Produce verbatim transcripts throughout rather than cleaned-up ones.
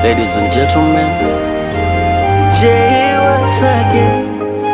Ladies and gentlemen, Jay once again.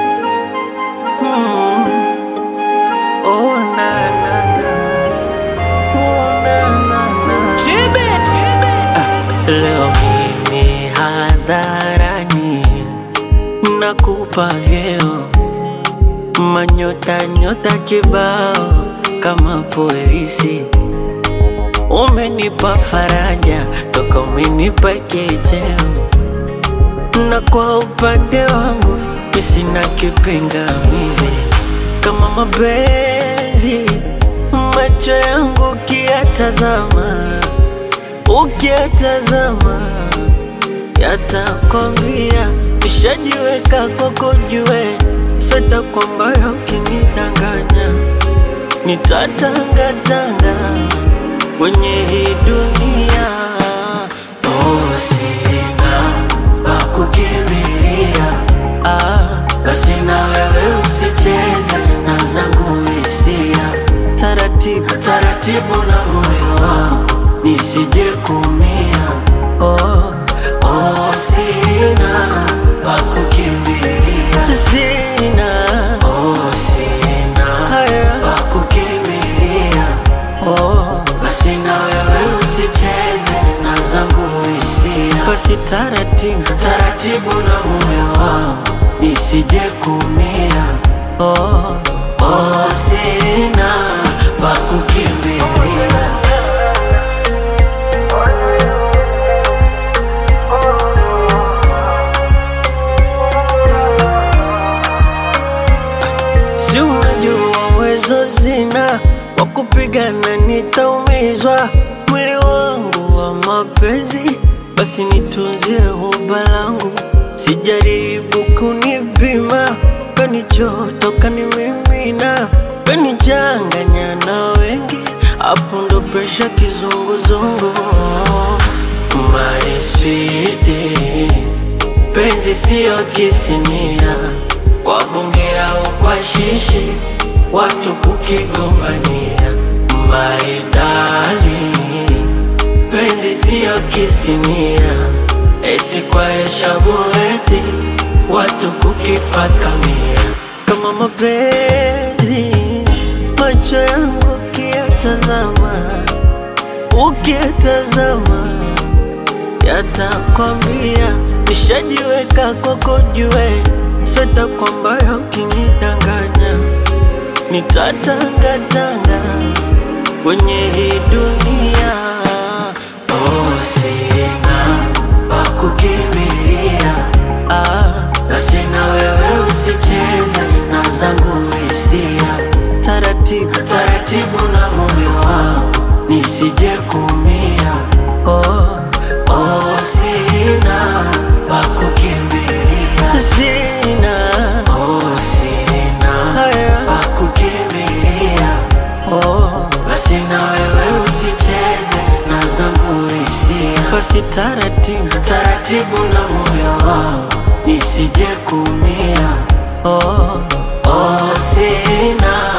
Mm. Oh na na na, oh na na na. Chibe, chibe. Ah, leo mimi hadharani nakupa vyeo, manyota nyota kibao kama polisi. Umenipa faraja toka umenipa kicheo, na kwa upande wangu mimi sina kipingamizi. Kama mapenzi macho yangu ukiyatazama, ukiyatazama yatakwambia nishajiweka kwako jue, sita kwamba ukinidanganya nitatangatanga kwenye hii dunia. Oh, sina pa kukimbilia, ah, basi na wewe usicheze na zangu hisia. Taratibu, taratibu na moyo wangu nisije kumia. Oh, oh, sina pa kukimbilia, sina, oh, sina pa kukimbilia. Oh, basi na wewe usicheze na zangu hisia. Basi taratibu, taratibu na moyo wangu nisije kumia. Oh, oh, sina pa kukimbilia. Si unajua uwezo sina wa kupigana, nitaumizwa mwili wangu wa mapenzi. Basi nitunzie huba langu, sijaribu kunipima. Kanichoto kanimimina, kanichanganya na wengi, hapo ndo presha kizunguzungu. My sweetie, penzi siyo kisinia, kwa bunge au kwa shishi watu kukigombania. My darling, penzi siyo kisinia, eti kwa heshabu eti watu kukifakamia. Kama mapenzi macho yangu ukiyatazama, ukiyatazama yatakwambia nishajiweka kwako jue, sita kwamba ukinidanganya nitatangatanga kwenye hii dunia. Oh, sina pa kukimbilia, ah, basi na wewe usicheze na zangu hisia. Taratibu, taratibu na moyo wangu nisije kumia. Oh, oh, sina pa kukimbilia, sina, oh, sina pa kukimbilia. Oh, basi na wewe usicheze na zangu hisia. Basi taratibu, taratibu na moyo wangu nisije kumia. Oh, oh, sina